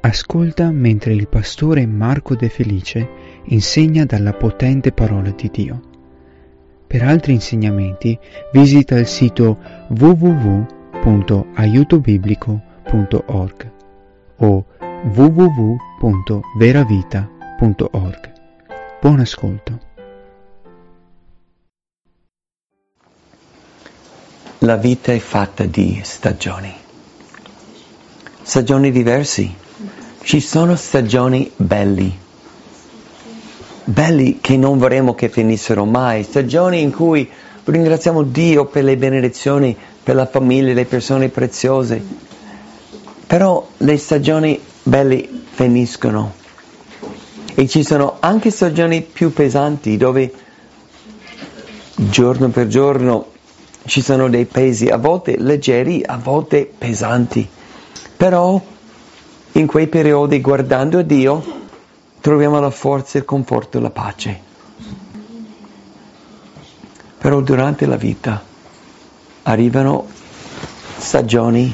Ascolta mentre il pastore Marco De Felice insegna dalla potente parola di Dio. Per altri insegnamenti visita il sito www.aiutobiblico.org o www.veravita.org. Buon ascolto. La vita è fatta di stagioni diversi. Ci sono stagioni belli che non vorremmo che finissero mai, stagioni in cui ringraziamo Dio per le benedizioni, per la famiglia, le persone preziose. Però le stagioni belle finiscono e ci sono anche stagioni più pesanti dove giorno per giorno ci sono dei pesi, a volte leggeri, a volte pesanti. Però in quei periodi, guardando a Dio, troviamo la forza, il conforto e la pace. Però durante la vita arrivano stagioni,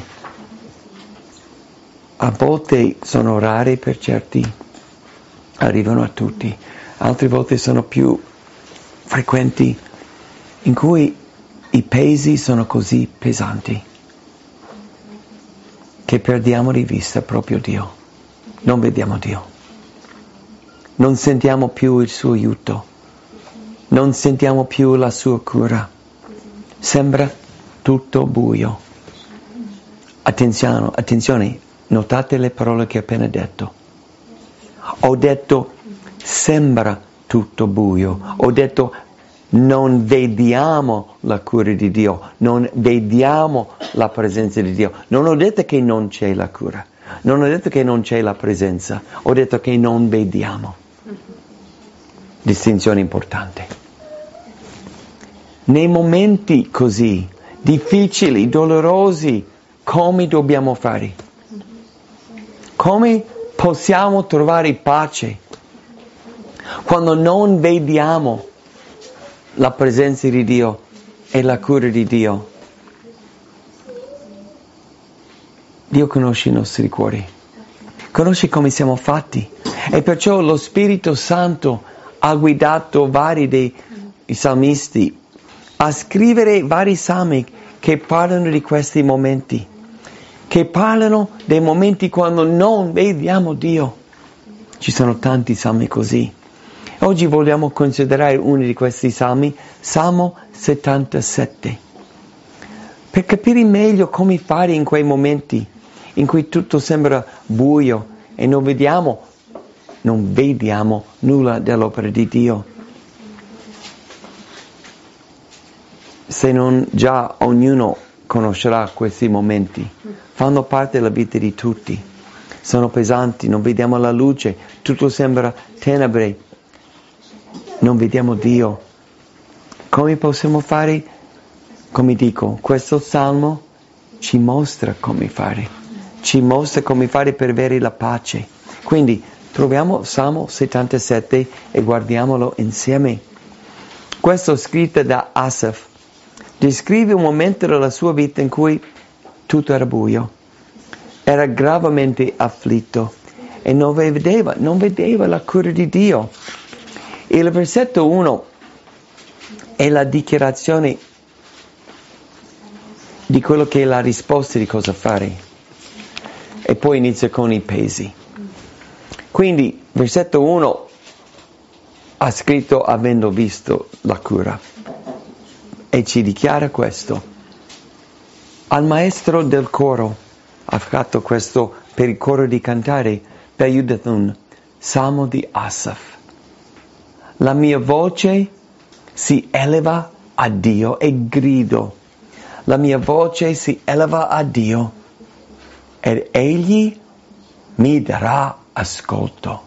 a volte sono rare per certi, arrivano a tutti, altre volte sono più frequenti, in cui i pesi sono così pesanti che perdiamo di vista proprio Dio. Non vediamo Dio. Non sentiamo più il suo aiuto. Non sentiamo più la sua cura. Sembra tutto buio. Attenzione, notate le parole che ho appena detto. Ho detto sembra tutto buio. Ho detto non vediamo la cura di Dio, non vediamo la presenza di Dio. Non ho detto che non c'è la cura, non ho detto che non c'è la presenza, ho detto che non vediamo. Distinzione importante. Nei momenti così difficili, dolorosi, come dobbiamo fare? Come possiamo trovare pace quando non vediamo la presenza di Dio e la cura di Dio? Dio conosce i nostri cuori, conosce come siamo fatti e perciò lo Spirito Santo ha guidato vari dei salmisti a scrivere vari salmi che parlano di questi momenti, che parlano dei momenti quando non vediamo Dio. Ci sono tanti salmi così. Oggi vogliamo considerare uno di questi salmi, Salmo 77, per capire meglio come fare in quei momenti in cui tutto sembra buio e non vediamo nulla dell'opera di Dio. Se non già ognuno conoscerà questi momenti, fanno parte della vita di tutti, sono pesanti, non vediamo la luce, tutto sembra tenebre. Non vediamo Dio. Come possiamo fare? Come dico, questo salmo ci mostra come fare. Ci mostra come fare per avere la pace. Quindi troviamo Salmo 77 e guardiamolo insieme. Questo è scritto da Asaf. Descrive un momento della sua vita in cui tutto era buio. Era gravemente afflitto e non vedeva la cura di Dio. Il versetto 1 è la dichiarazione di quello che è la risposta di cosa fare. E poi inizia con i pesi. Quindi, versetto 1 ha scritto avendo visto la cura. E ci dichiara questo. Al maestro del coro ha fatto questo per il coro di cantare, per Yudathun, Salmo di Asaf. La mia voce si eleva a Dio e grido. La mia voce si eleva a Dio ed Egli mi darà ascolto.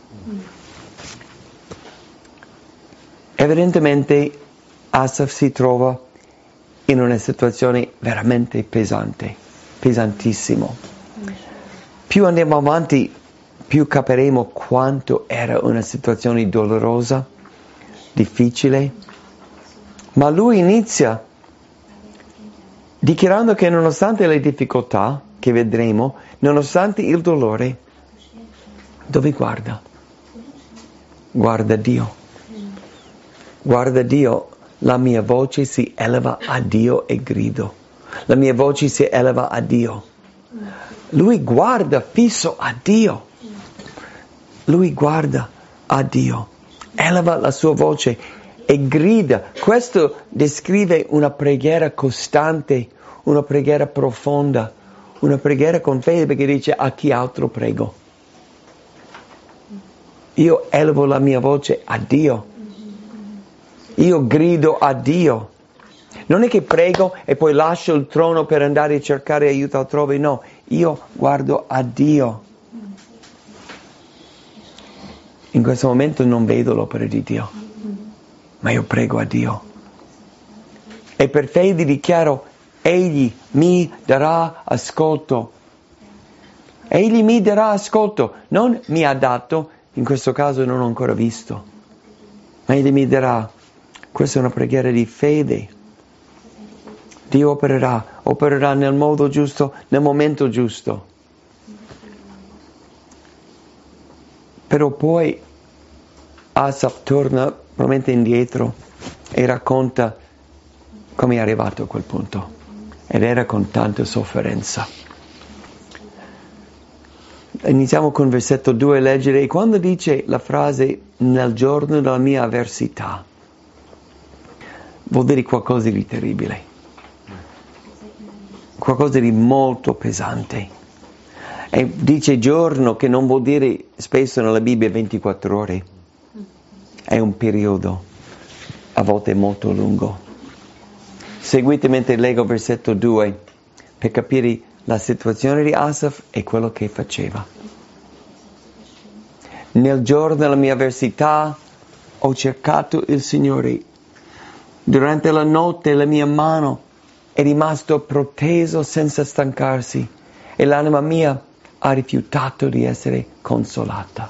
Evidentemente Asaf si trova in una situazione veramente pesante, pesantissimo. Più andiamo avanti, più capiremo quanto era una situazione dolorosa, difficile, ma lui inizia dichiarando che nonostante le difficoltà che vedremo, nonostante il dolore, Dove guarda? Guarda Dio. Guarda Dio, la mia voce si eleva a Dio e grido. La mia voce si eleva a Dio. Lui guarda fisso a Dio. Lui guarda a Dio. Eleva la sua voce e grida. Questo descrive una preghiera costante, una preghiera profonda, una preghiera con fede, perché dice: a chi altro prego? Io elevo la mia voce a Dio. Io grido a Dio. Non è che prego e poi lascio il trono per andare a cercare aiuto altrove, no. Io guardo a Dio. In questo momento non vedo l'opera di Dio, ma io prego a Dio. E per fede dichiaro: Egli mi darà ascolto. Egli mi darà ascolto. Non mi ha dato, in questo caso non ho ancora visto, ma Egli mi darà. Questa è una preghiera di fede. Dio opererà nel modo giusto, nel momento giusto. Però poi Asaf torna probabilmente indietro e racconta come è arrivato a quel punto. Ed era con tanta sofferenza. Iniziamo con versetto 2 a leggere. E quando dice la frase nel giorno della mia avversità, vuol dire qualcosa di terribile. Qualcosa di molto pesante. E dice giorno, che non vuol dire spesso nella Bibbia 24 ore. È un periodo, a volte molto lungo. Seguite mentre leggo versetto 2 per capire la situazione di Asaf e quello che faceva. Nel giorno della mia avversità ho cercato il Signore. Durante la notte la mia mano è rimasto proteso senza stancarsi e l'anima mia ha rifiutato di essere consolata.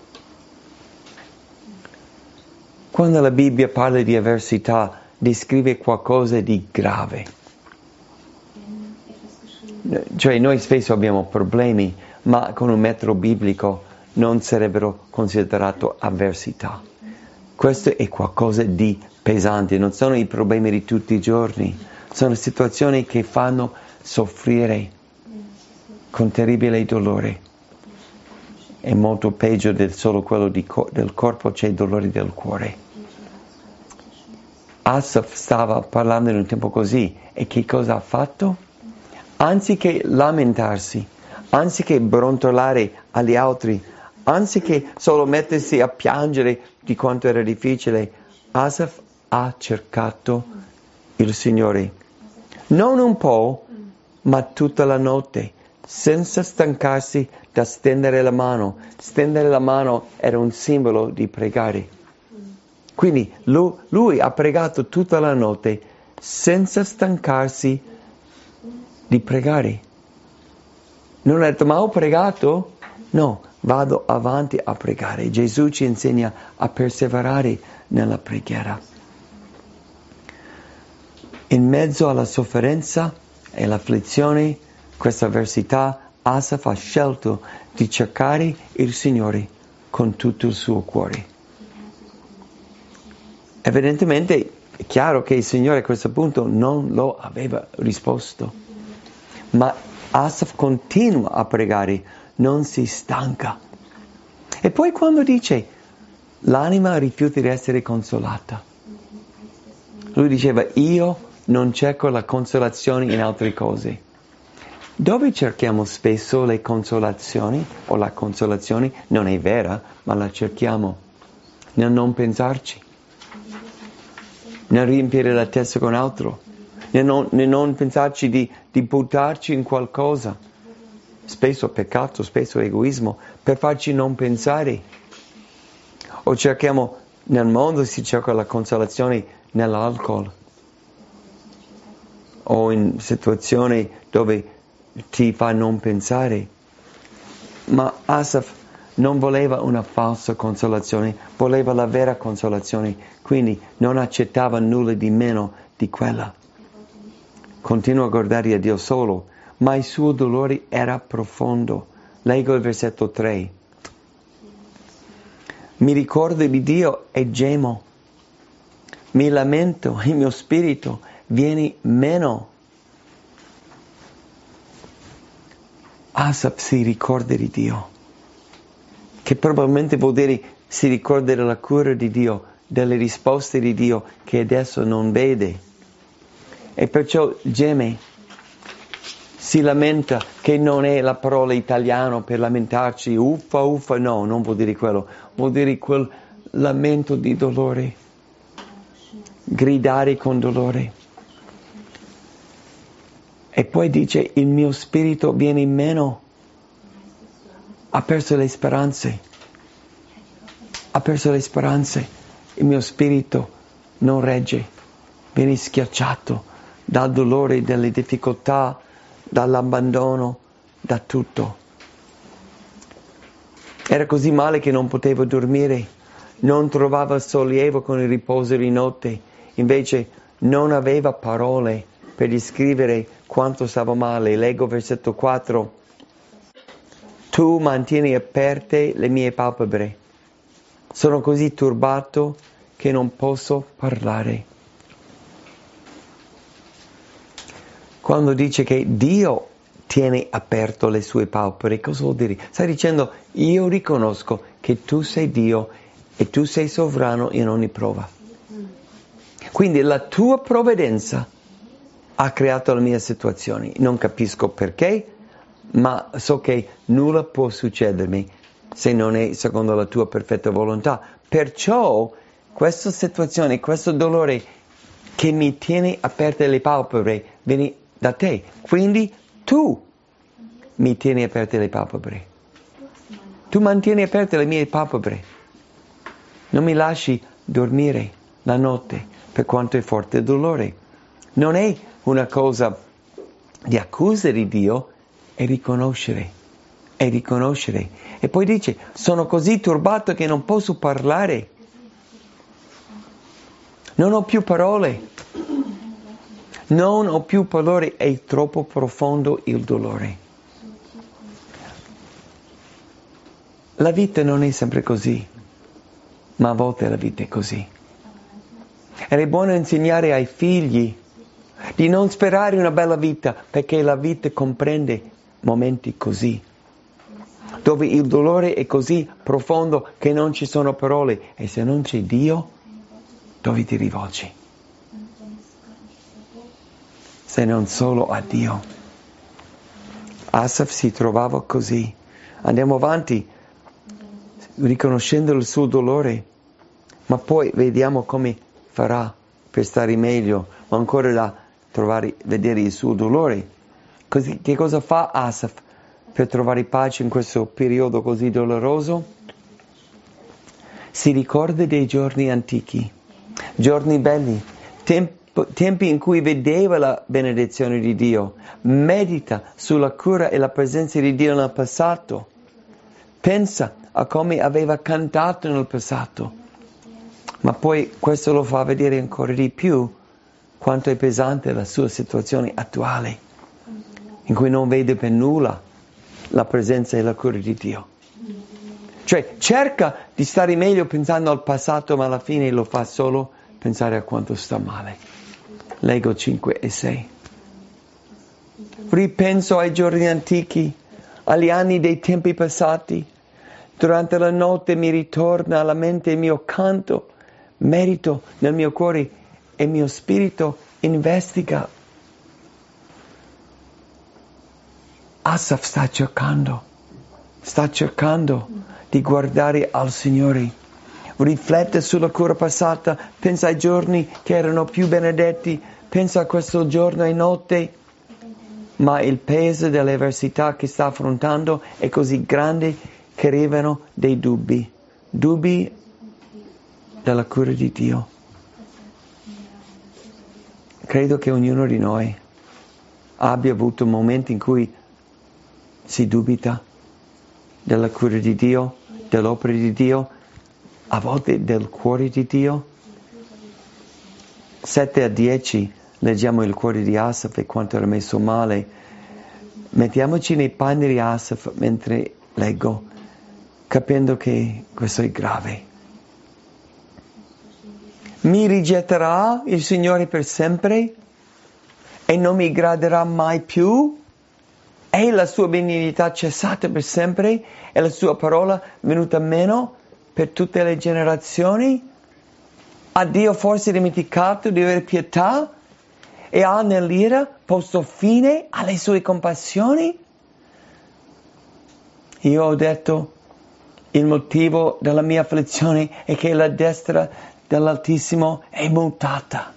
Quando la Bibbia parla di avversità, descrive qualcosa di grave. Cioè noi spesso abbiamo problemi, ma con un metro biblico non sarebbero considerati avversità. Questo è qualcosa di pesante, non sono i problemi di tutti i giorni, sono situazioni che fanno soffrire con terribile dolore. È molto peggio del solo quello del corpo, c'è i dolori del cuore. Asaf stava parlando in un tempo così, e che cosa ha fatto? Anziché lamentarsi, anziché brontolare agli altri, anziché solo mettersi a piangere di quanto era difficile, Asaf ha cercato il Signore. Non un po', ma tutta la notte, senza stancarsi da stendere la mano. Stendere la mano era un simbolo di pregare. Quindi lui ha pregato tutta la notte senza stancarsi di pregare. Non ha detto: ma ho pregato? No, vado avanti a pregare. Gesù ci insegna a perseverare nella preghiera. In mezzo alla sofferenza e l'afflizione, questa avversità, Asaf ha scelto di cercare il Signore con tutto il suo cuore. Evidentemente è chiaro che il Signore a questo punto non lo aveva risposto, ma Asaf continua a pregare, non si stanca. E poi quando dice l'anima rifiuta di essere consolata, lui diceva: io non cerco la consolazione in altre cose. Dove cerchiamo spesso le consolazioni, o la consolazione non è vera, ma la cerchiamo nel non pensarci, nel riempire la testa con altro, nel non pensarci di buttarci in qualcosa. Spesso peccato, spesso egoismo, per farci non pensare. O cerchiamo, nel mondo si cerca la consolazione nell'alcol, o in situazioni dove ti fa non pensare. Ma Asaf non voleva una falsa consolazione, voleva la vera consolazione, quindi non accettava nulla di meno di quella. Continua a guardare a Dio solo, ma il suo dolore era profondo. Leggo il versetto 3. Mi ricordo di Dio e gemo. Mi lamento, il mio spirito viene meno. Asaph si ricorda di Dio, che probabilmente vuol dire si ricorda della cura di Dio, delle risposte di Dio che adesso non vede. E perciò geme, si lamenta, che non è la parola italiana per lamentarci, uffa, uffa, no, non vuol dire quello, vuol dire quel lamento di dolore, gridare con dolore. E poi dice, il mio spirito viene meno, ha perso le speranze, il mio spirito non regge, viene schiacciato dal dolore, dalle difficoltà, dall'abbandono, da tutto. Era così male che non potevo dormire, non trovava sollievo con il riposo di notte, invece non aveva parole per descrivere quanto stavo male. Leggo versetto 4. Tu mantieni aperte le mie palpebre. Sono così turbato che non posso parlare. Quando dice che Dio tiene aperto le sue palpebre, cosa vuol dire? Sta dicendo, io riconosco che tu sei Dio e tu sei sovrano in ogni prova. Quindi la tua provvidenza ha creato la mia situazione. Non capisco perché, ma so che nulla può succedermi se non è secondo la tua perfetta volontà. Perciò questa situazione, questo dolore che mi tiene aperte le palpebre viene da te. Quindi tu mi tieni aperte le palpebre. Tu mantieni aperte le mie palpebre. Non mi lasci dormire la notte per quanto è forte il dolore. Non è una cosa di accusa di Dio, è riconoscere. E poi dice, sono così turbato che non posso parlare. Non ho più parole. È troppo profondo il dolore. La vita non è sempre così, ma a volte la vita è così. Ed è buono insegnare ai figli di non sperare una bella vita, perché la vita comprende momenti così, dove il dolore è così profondo che non ci sono parole, e se non c'è Dio, dove ti rivolgi? Se non solo a Dio. Asaph si trovava così. Andiamo avanti, riconoscendo il suo dolore, ma poi vediamo come farà per stare meglio, ma ancora da vedere il suo dolore. Così, che cosa fa Asaph per trovare pace in questo periodo così doloroso? Si ricorda dei giorni antichi, giorni belli, tempi in cui vedeva la benedizione di Dio, medita sulla cura e la presenza di Dio nel passato, pensa a come aveva cantato nel passato, ma poi questo lo fa vedere ancora di più quanto è pesante la sua situazione attuale, in cui non vede per nulla la presenza e la cura di Dio. Cioè cerca di stare meglio pensando al passato, ma alla fine lo fa solo pensare a quanto sta male. Leggo 5 e 6. Ripenso ai giorni antichi, agli anni dei tempi passati. Durante la notte mi ritorna alla mente il mio canto, merito nel mio cuore e il mio spirito investiga. Asaph sta cercando di guardare al Signore. Riflette sulla cura passata, pensa ai giorni che erano più benedetti, pensa a questo giorno e notte, ma il peso delle avversità che sta affrontando è così grande che arrivano dei dubbi della cura di Dio. Credo che ognuno di noi abbia avuto momenti in cui si dubita della cura di Dio, dell'opera di Dio, a volte del cuore di Dio. 7 a 10 leggiamo il cuore di Asaph e quanto era messo male. Mettiamoci nei panni di Asaph mentre leggo. capendo che questo è grave. Mi rigetterà il Signore per sempre e non mi graderà mai più? È la sua benignità cessata per sempre e la sua parola venuta meno per tutte le generazioni? Ha Dio forse dimenticato di avere pietà e ha nell'ira posto fine alle sue compassioni? Io ho detto, il motivo della mia afflizione è che la destra dell'Altissimo è mutata.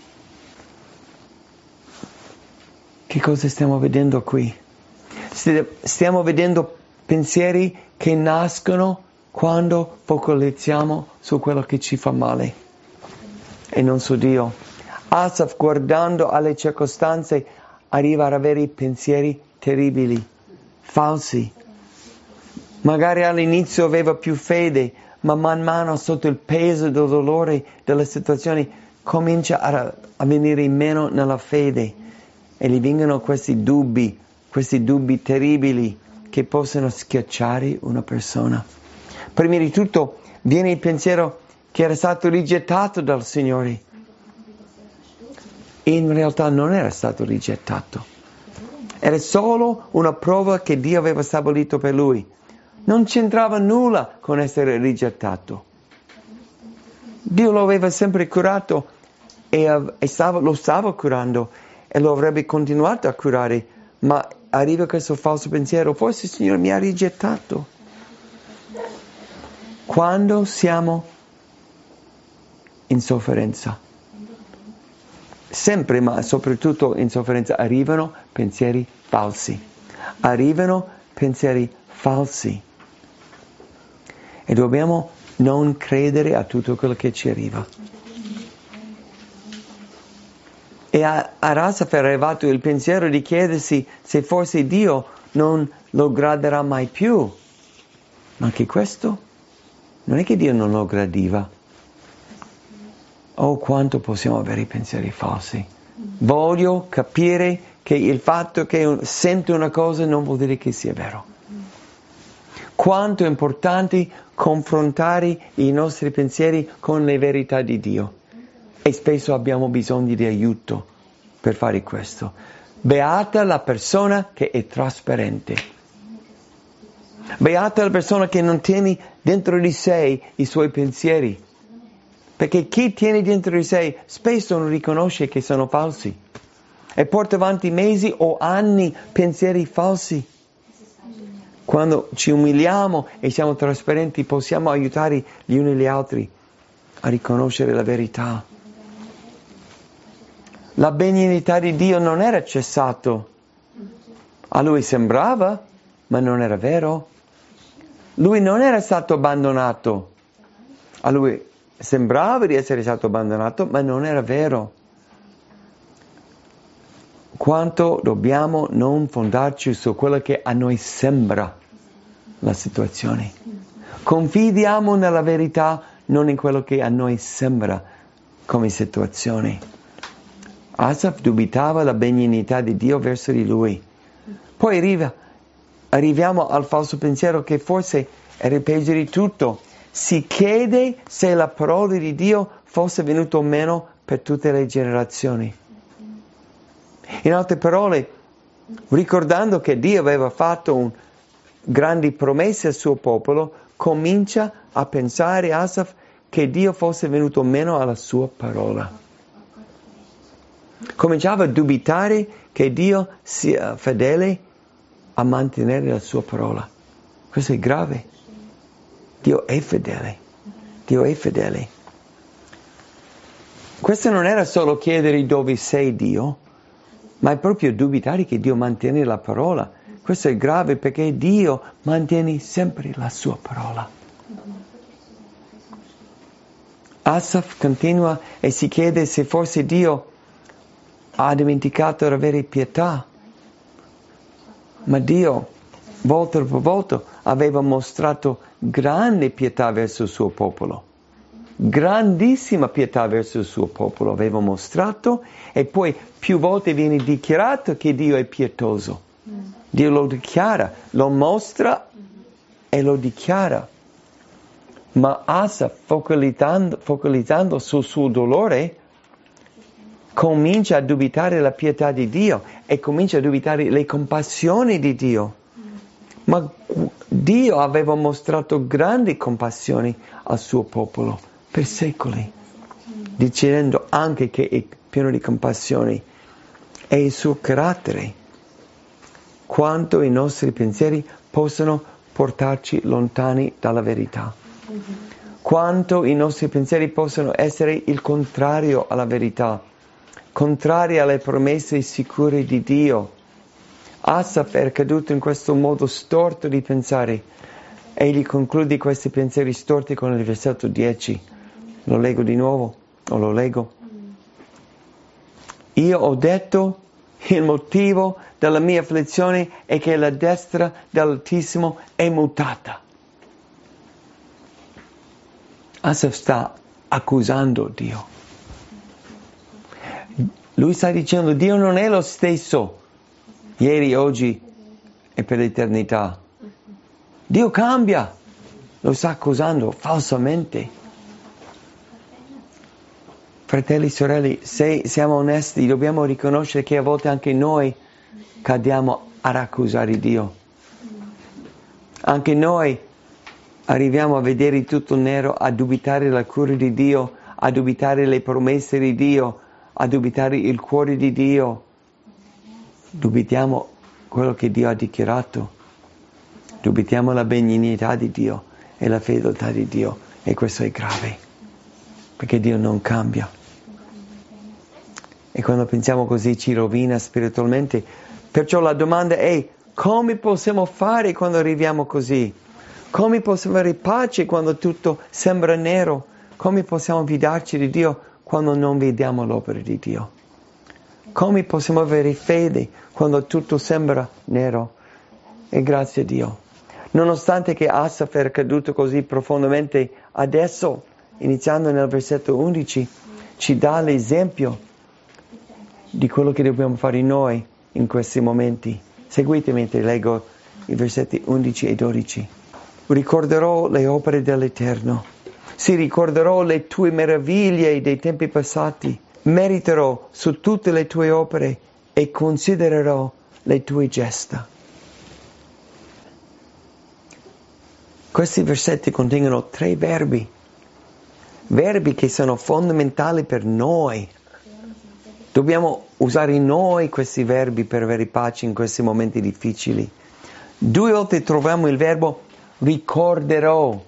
Che cosa stiamo vedendo qui? Stiamo vedendo pensieri che nascono quando focalizziamo su quello che ci fa male e non su Dio. Asaf, guardando alle circostanze, arriva ad avere pensieri terribili, falsi. Magari all'inizio aveva più fede, ma man mano sotto il peso del dolore delle situazioni comincia a venire meno nella fede e gli vengono questi dubbi terribili che possono schiacciare una persona. Prima di tutto viene il pensiero che era stato rigettato dal Signore. In realtà non era stato rigettato. Era solo una prova che Dio aveva stabilito per lui. Non c'entrava nulla con essere rigettato. Dio lo aveva sempre curato e lo stava curando e lo avrebbe continuato a curare, ma arriva questo falso pensiero, forse il Signore mi ha rigettato. Quando siamo in sofferenza, sempre, ma soprattutto in sofferenza, arrivano pensieri falsi. E dobbiamo non credere a tutto quello che ci arriva. E a Asaf è arrivato il pensiero di chiedersi se forse Dio non lo graderà mai più. Ma anche questo non è che Dio non lo gradiva. Oh, quanto possiamo avere pensieri falsi. Voglio capire che il fatto che sento una cosa non vuol dire che sia vero. Quanto è importante confrontare i nostri pensieri con le verità di Dio. E spesso abbiamo bisogno di aiuto per fare questo. Beata la persona che è trasparente. Beata la persona che non tiene dentro di sé i suoi pensieri. Perché chi tiene dentro di sé spesso non riconosce che sono falsi. E porta avanti mesi o anni pensieri falsi. Quando ci umiliamo e siamo trasparenti possiamo aiutare gli uni gli altri a riconoscere la verità. La benignità di Dio non era cessato. A lui sembrava, ma non era vero. Lui non era stato abbandonato. A lui sembrava di essere stato abbandonato, ma non era vero. Quanto dobbiamo non fondarci su quello che a noi sembra la situazione. Confidiamo nella verità, non in quello che a noi sembra come situazione. Asaf dubitava la benignità di Dio verso di lui. Poi arriviamo al falso pensiero che forse era il peggio di tutto. Si chiede se la parola di Dio fosse venuta meno per tutte le generazioni. In altre parole, ricordando che Dio aveva fatto grandi promesse al suo popolo, comincia a pensare Asaf che Dio fosse venuto meno alla sua parola. Cominciava a dubitare che Dio sia fedele a mantenere la sua parola. Questo è grave. Dio è fedele. Questo non era solo chiedere dove sei Dio, ma è proprio dubitare che Dio mantiene la parola. Questo è grave perché Dio mantiene sempre la sua parola. Asaf continua e si chiede se forse Dio ha dimenticato di avere pietà. Ma Dio, volta dopo volta, aveva mostrato grande pietà verso il suo popolo. Grandissima pietà verso il suo popolo aveva mostrato e poi più volte viene dichiarato che Dio è pietoso. Dio lo dichiara, lo mostra e lo dichiara. Ma Asaf, focalizzando sul suo dolore, comincia a dubitare la pietà di Dio e comincia a dubitare le compassioni di Dio. Ma Dio aveva mostrato grandi compassioni al suo popolo per secoli, dicendo anche che è pieno di compassioni. È il suo carattere. Quanto i nostri pensieri possono portarci lontani dalla verità. Quanto i nostri pensieri possono essere il contrario alla verità, contrari alle promesse sicure di Dio. Asaf è caduto in questo modo storto di pensare. Egli conclude questi pensieri storti con il versetto 10. Lo leggo di nuovo, o lo leggo. Io ho detto, il motivo della mia afflizione è che la destra dell'Altissimo è mutata. Asaf sta accusando Dio. Lui sta dicendo, Dio non è lo stesso ieri, oggi e per l'eternità. Dio cambia. Lo sta accusando falsamente. Fratelli e sorelle, se siamo onesti, dobbiamo riconoscere che a volte anche noi cadiamo ad accusare Dio. Anche noi arriviamo a vedere tutto nero, a dubitare la cura di Dio, a dubitare le promesse di Dio, a dubitare il cuore di Dio. Dubitiamo quello che Dio ha dichiarato. Dubitiamo la benignità di Dio e la fedeltà di Dio. E questo è grave, perché Dio non cambia. E quando pensiamo così ci rovina spiritualmente. Perciò la domanda è, come possiamo fare quando arriviamo così? Come possiamo avere pace quando tutto sembra nero? Come possiamo fidarci di Dio quando non vediamo l'opera di Dio? Come possiamo avere fede quando tutto sembra nero? E grazie a Dio. Nonostante che Asaf era caduto così profondamente, adesso, iniziando nel versetto 11, ci dà l'esempio di quello che dobbiamo fare noi in questi momenti. Seguitemi mentre leggo i versetti 11 e 12. Ricorderò le opere dell'Eterno, si ricorderò le tue meraviglie dei tempi passati, mediterò su tutte le tue opere e considererò le tue gesta. Questi versetti contengono 3 verbi che sono fondamentali per noi. Dobbiamo usare noi questi verbi per avere pace in questi momenti difficili. 2 volte troviamo il verbo ricorderò.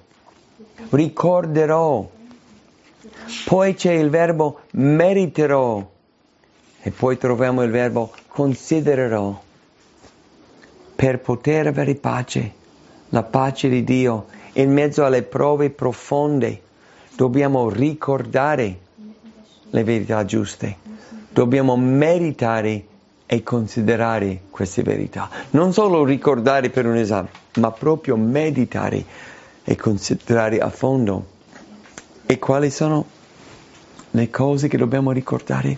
Poi c'è il verbo meriterò. E poi troviamo il verbo considererò. Per poter avere pace, la pace di Dio, in mezzo alle prove profonde, dobbiamo ricordare le verità giuste. Dobbiamo meditare e considerare queste verità. Non solo ricordare per un esame, ma proprio meditare e considerare a fondo. E quali sono le cose che dobbiamo ricordare?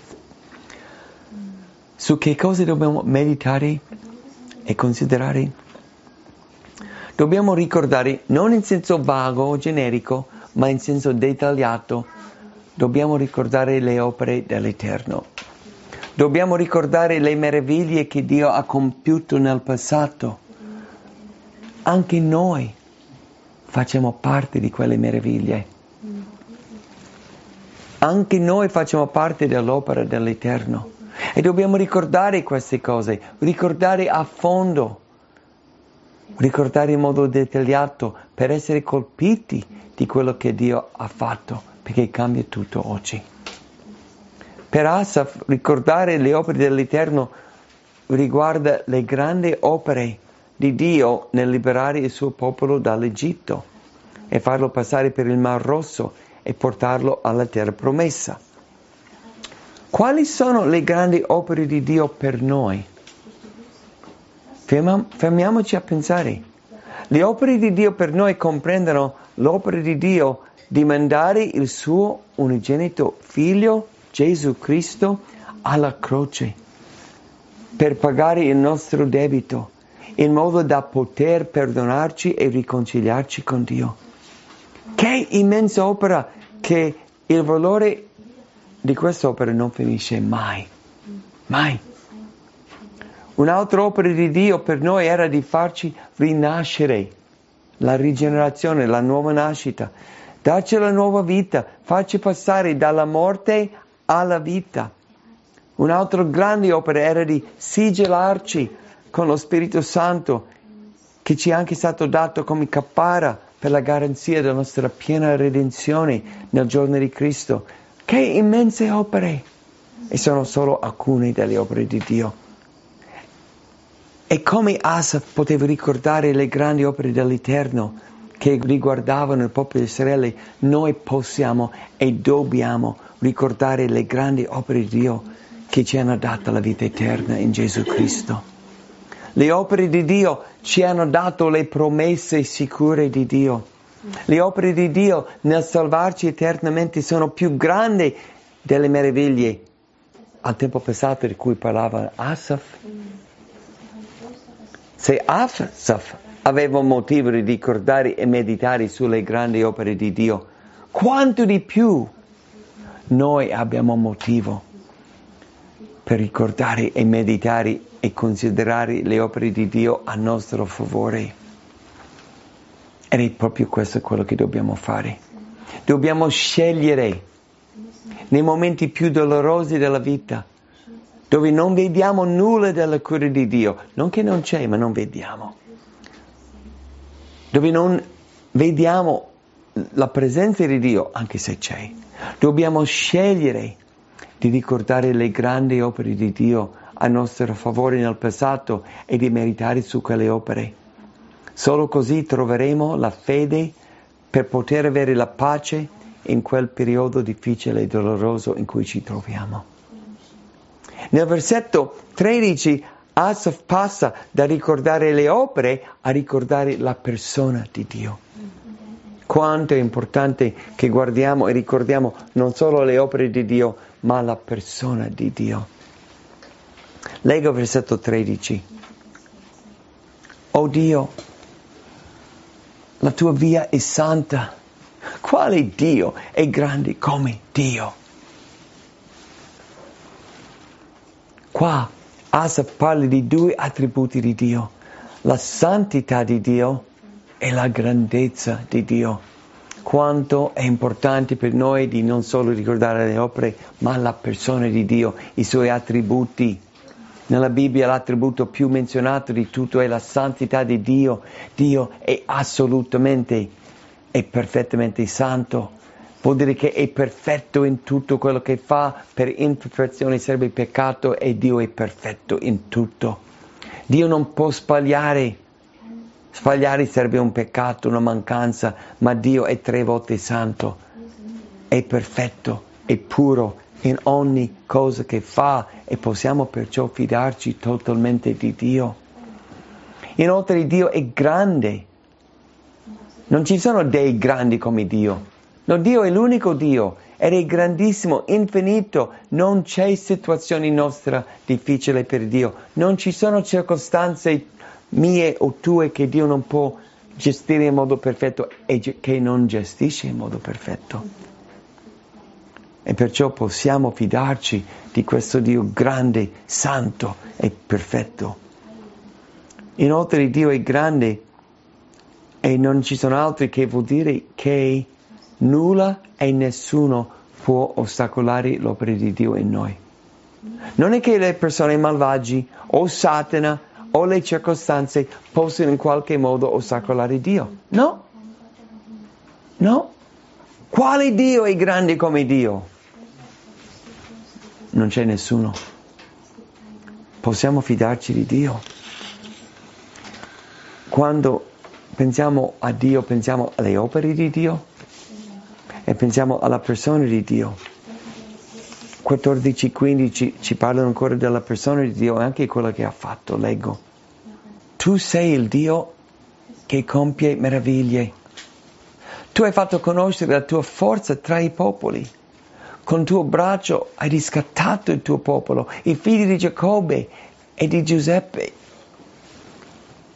Su che cose dobbiamo meditare e considerare? Dobbiamo ricordare non in senso vago o generico, ma in senso dettagliato. Dobbiamo ricordare le opere dell'Eterno. Dobbiamo ricordare le meraviglie che Dio ha compiuto nel passato. Anche noi facciamo parte di quelle meraviglie. Anche noi facciamo parte dell'opera dell'Eterno. E dobbiamo ricordare queste cose, ricordare a fondo, ricordare in modo dettagliato per essere colpiti di quello che Dio ha fatto, perché cambia tutto oggi. Per Asaf ricordare le opere dell'Eterno riguarda le grandi opere di Dio nel liberare il suo popolo dall'Egitto e farlo passare per il Mar Rosso e portarlo alla terra promessa. Quali sono le grandi opere di Dio per noi? Fermiamoci a pensare. Le opere di Dio per noi comprendono l'opera di Dio di mandare il suo unigenito Figlio, Gesù Cristo, alla croce per pagare il nostro debito in modo da poter perdonarci e riconciliarci con Dio. Che immensa opera, che il valore di quest'opera non finisce mai. Mai. Un'altra opera di Dio per noi era di farci rinascere, la rigenerazione, la nuova nascita, darci la nuova vita, farci passare dalla morte alla vita. Un'altra grande opera era di sigellarci con lo Spirito Santo, che ci è anche stato dato come cappara per la garanzia della nostra piena redenzione nel giorno di Cristo. Che immense opere! E sono solo alcune delle opere di Dio. E come Asaf poteva ricordare le grandi opere dell'Eterno che riguardavano il popolo di Israele, noi possiamo e dobbiamo ricordare le grandi opere di Dio che ci hanno dato la vita eterna in Gesù Cristo. Le opere di Dio ci hanno dato le promesse sicure di Dio. Le opere di Dio nel salvarci eternamente sono più grandi delle meraviglie al tempo passato di cui parlava Asaf. Se Asaf aveva un motivo di ricordare e meditare sulle grandi opere di Dio, quanto di più noi abbiamo un motivo per ricordare e meditare e considerare le opere di Dio a nostro favore. Ed è proprio questo quello che dobbiamo fare. Dobbiamo scegliere nei momenti più dolorosi della vita, dove non vediamo nulla della cura di Dio, non che non c'è, ma non vediamo, dove non vediamo la presenza di Dio, anche se c'è. Dobbiamo scegliere di ricordare le grandi opere di Dio a nostro favore nel passato e di meditare su quelle opere. Solo così troveremo la fede per poter avere la pace in quel periodo difficile e doloroso in cui ci troviamo. Nel versetto 13 Asaf passa da ricordare le opere a ricordare la persona di Dio. Quanto è importante che guardiamo e ricordiamo non solo le opere di Dio, ma la persona di Dio. Leggo il versetto 13. O Dio, la tua via è santa. Quale Dio è grande come Dio? Qua Asaf parla di due attributi di Dio, la santità di Dio e la grandezza di Dio. Quanto è importante per noi di non solo ricordare le opere, ma la persona di Dio, i suoi attributi. Nella Bibbia l'attributo più menzionato di tutto è la santità di Dio. Dio è assolutamente e perfettamente santo. Vuol dire che è perfetto in tutto quello che fa, per imperfezione sarebbe peccato e Dio è perfetto in tutto. Dio non può sbagliare. Sbagliare sarebbe un peccato, una mancanza, ma Dio è 3 volte santo, è perfetto, è puro in ogni cosa che fa e possiamo perciò fidarci totalmente di Dio. Inoltre Dio è grande. Non ci sono dei grandi come Dio. No, Dio è l'unico Dio ed è grandissimo, infinito. Non c'è situazione nostra difficile per Dio. Non ci sono circostanze mie o tue che Dio non può gestire in modo perfetto e che non gestisce in modo perfetto. E perciò possiamo fidarci di questo Dio grande, santo e perfetto. Inoltre Dio è grande e non ci sono altri, che vuol dire che nulla e nessuno può ostacolare l'opera di Dio in noi. Non è che le persone malvagie o Satana o le circostanze possono in qualche modo ostacolare Dio. No. No. Quale Dio è grande come Dio? Non c'è nessuno. Possiamo fidarci di Dio. Quando pensiamo a Dio, pensiamo alle opere di Dio e pensiamo alla persona di Dio. 14-15 ci parlano ancora della persona di Dio e anche quello che ha fatto. Leggo. Tu sei il Dio che compie meraviglie. Tu hai fatto conoscere la tua forza tra i popoli. Con il tuo braccio hai riscattato il tuo popolo, i figli di Giacobbe e di Giuseppe.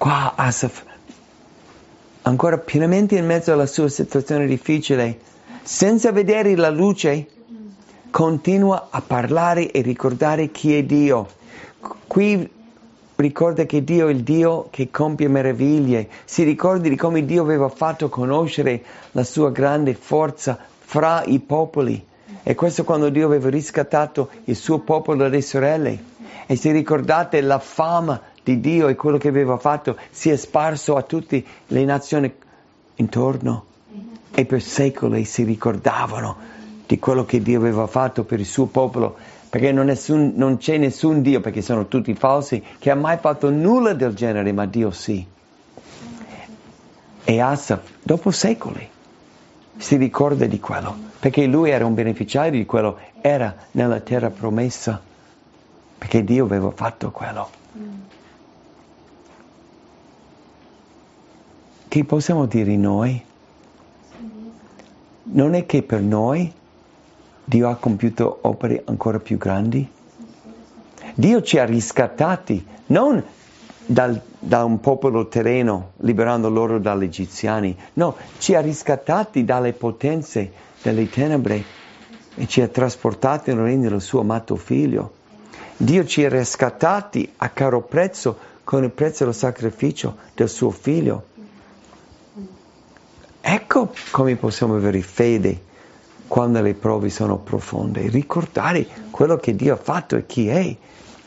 Qua Asaf, ancora pienamente in mezzo alla sua situazione difficile, senza vedere la luce, continua a parlare e ricordare chi è Dio. Qui ricorda che Dio è il Dio che compie meraviglie. Si ricorda di come Dio aveva fatto conoscere la sua grande forza fra i popoli. E questo quando Dio aveva riscattato il suo popolo dalle sorelle. E se ricordate la fama di Dio e quello che aveva fatto si è sparso a tutte le nazioni intorno. E per secoli si ricordavano di quello che Dio aveva fatto per il suo popolo. Perché non c'è nessun Dio, perché sono tutti falsi, che ha mai fatto nulla del genere, ma Dio sì. E Asaf, dopo secoli, si ricorda di quello, perché lui era un beneficiario di quello, era nella terra promessa, perché Dio aveva fatto quello. Che possiamo dire noi? Non è che per noi Dio ha compiuto opere ancora più grandi? Dio ci ha riscattati, non da un popolo terreno, liberando loro dagli egiziani. No, ci ha riscattati dalle potenze delle tenebre e ci ha trasportati nel regno del suo amato figlio. Dio ci ha riscattati a caro prezzo con il prezzo del sacrificio del suo figlio. Ecco come possiamo avere fede quando le prove sono profonde, ricordare quello che Dio ha fatto e chi è.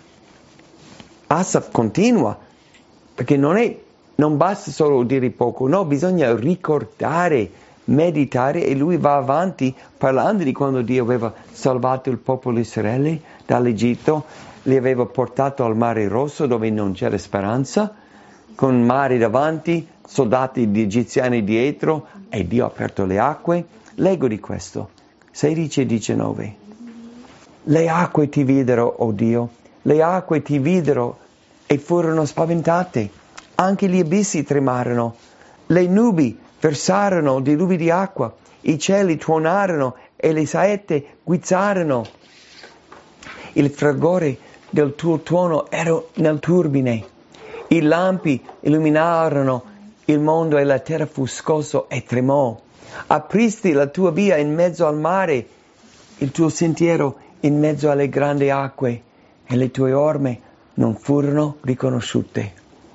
Asaf continua, perché non basta solo dire poco, no, bisogna ricordare, meditare, e lui va avanti parlando di quando Dio aveva salvato il popolo di Israele dall'Egitto, li aveva portato al Mare Rosso dove non c'era speranza, con mare davanti, soldati di egiziani dietro, e Dio ha aperto le acque. Leggo di questo, 16 e 19. Le acque ti videro, o Dio, le acque ti videro e furono spaventate. Anche gli abissi tremarono. Le nubi versarono diluvi di acqua. I cieli tuonarono e le saette guizzarono. Il fragore del tuo tuono era nel turbine. I lampi illuminarono il mondo e la terra fu scosso e tremò. Apristi la tua via in mezzo al mare, il tuo sentiero in mezzo alle grandi acque, e le tue orme non furono riconosciute.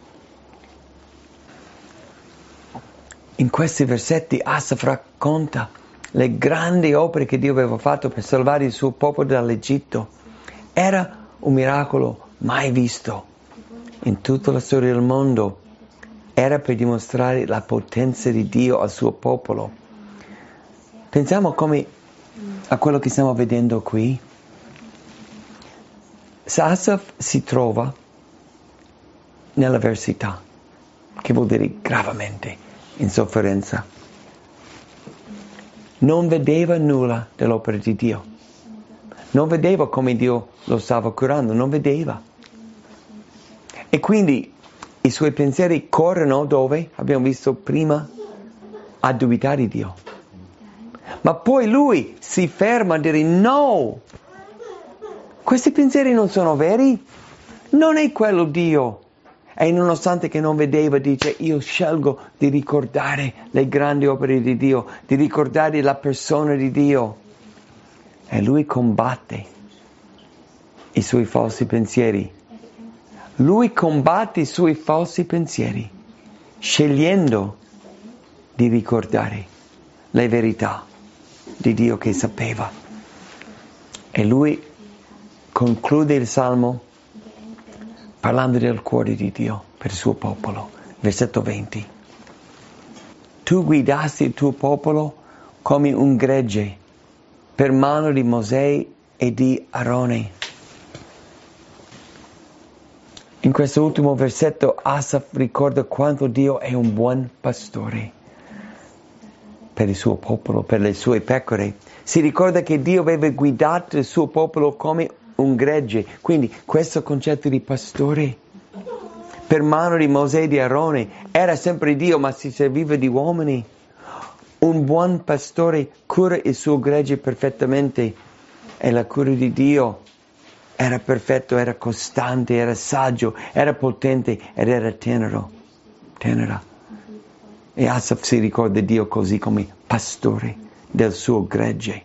In questi versetti Asaf racconta le grandi opere che Dio aveva fatto per salvare il suo popolo dall'Egitto. Era un miracolo mai visto in tutta la storia del mondo. Era per dimostrare la potenza di Dio al suo popolo. Pensiamo a quello che stiamo vedendo qui. Asaf si trova nell'avversità, che vuol dire gravemente in sofferenza. Non vedeva nulla dell'opera di Dio. Non vedeva come Dio lo stava curando, non vedeva. E quindi i suoi pensieri corrono dove? Abbiamo visto prima, a dubitare di Dio. Ma poi lui si ferma a dire no, questi pensieri non sono veri, non è quello Dio. E nonostante che non vedeva, dice: io scelgo di ricordare le grandi opere di Dio, di ricordare la persona di Dio. E lui combatte i suoi falsi pensieri. Lui combatte i suoi falsi pensieri, scegliendo di ricordare le verità di Dio che sapeva. E lui conclude il Salmo parlando del cuore di Dio per il suo popolo. Versetto 20. Tu guidasti il tuo popolo come un gregge per mano di Mosè e di Aarone. In questo ultimo versetto Asaf ricorda quanto Dio è un buon pastore per il suo popolo, per le sue pecore. Si ricorda che Dio aveva guidato il suo popolo come un gregge. Quindi questo concetto di pastore per mano di Mosè e di Aarone era sempre Dio, ma si serviva di uomini. Un buon pastore cura il suo gregge perfettamente, e la cura di Dio era perfetto, era costante, era saggio, era potente ed era tenero. tenera. E Asaf si ricorda Dio così come pastore del suo gregge.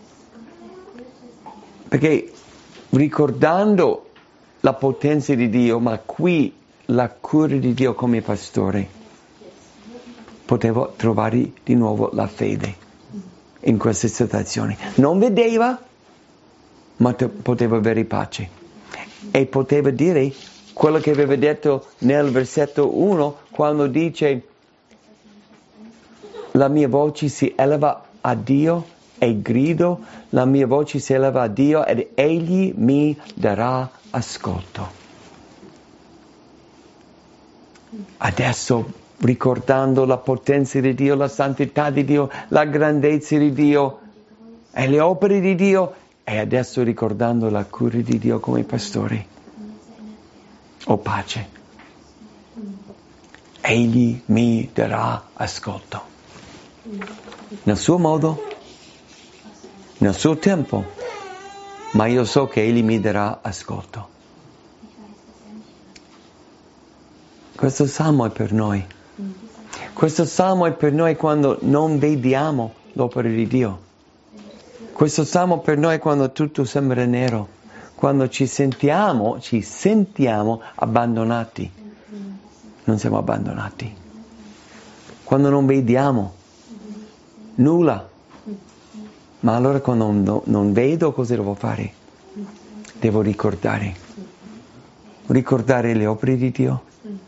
Perché ricordando la potenza di Dio, ma qui la cura di Dio come pastore, poteva trovare di nuovo la fede in questa situazione. Non vedeva, ma poteva avere pace. E poteva dire quello che aveva detto nel versetto 1, quando dice: la mia voce si eleva a Dio e grido, la mia voce si eleva a Dio ed Egli mi darà ascolto. Adesso, ricordando la potenza di Dio, la santità di Dio, la grandezza di Dio e le opere di Dio, e adesso ricordando la cura di Dio come pastore, ho pace. Egli mi darà ascolto. Nel suo modo, nel suo tempo, ma io so che Egli mi darà ascolto. Questo salmo è per noi. Questo salmo è per noi quando non vediamo l'opera di Dio. Questo salmo per noi quando tutto sembra nero, quando ci sentiamo abbandonati. Non siamo abbandonati. Quando non vediamo nulla. Ma allora quando non vedo, cosa devo fare? Devo ricordare le opere di Dio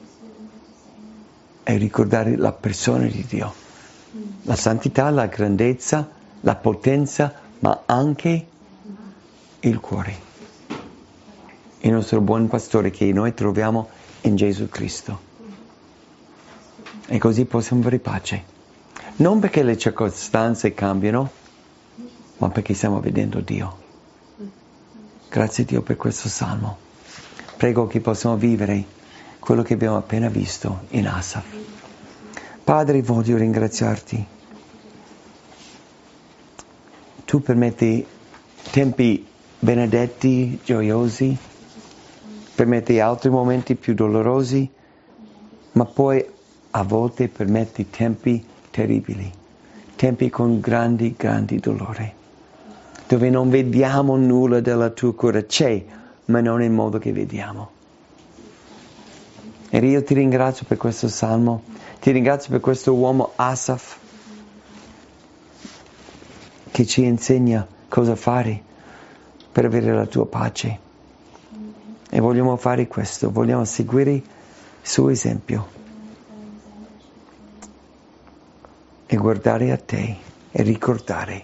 e ricordare la persona di Dio, la santità, la grandezza, la potenza, ma anche il cuore. Il nostro buon pastore che noi troviamo in Gesù Cristo. E così possiamo avere pace. Non perché le circostanze cambiano, ma perché stiamo vedendo Dio. Grazie a Dio per questo salmo. Prego che possiamo vivere quello che abbiamo appena visto in Asaf. Padre, voglio ringraziarti. Tu permetti tempi benedetti, gioiosi, permetti altri momenti più dolorosi, ma poi a volte permetti tempi terribili, tempi con grandi dolore, dove non vediamo nulla della tua cura. C'è, ma non nel modo che vediamo. E io ti ringrazio per questo salmo, ti ringrazio per questo uomo Asaf, che ci insegna cosa fare per avere la tua pace. E vogliamo fare questo, vogliamo seguire il suo esempio e guardare a te e ricordare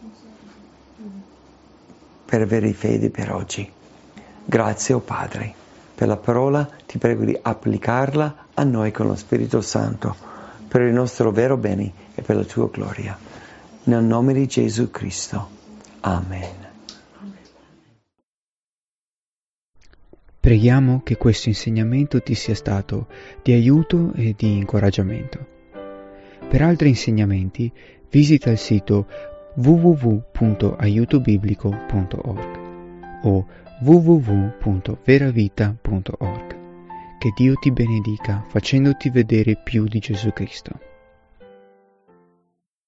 per avere fede per oggi. Grazie, oh Padre, per la parola. Ti prego di applicarla a noi con lo Spirito Santo per il nostro vero bene e per la tua gloria. Nel nome di Gesù Cristo. Amen. Preghiamo che questo insegnamento ti sia stato di aiuto e di incoraggiamento. Per altri insegnamenti visita il sito www.aiutobiblico.org o www.veravita.org. Che Dio ti benedica facendoti vedere più di Gesù Cristo.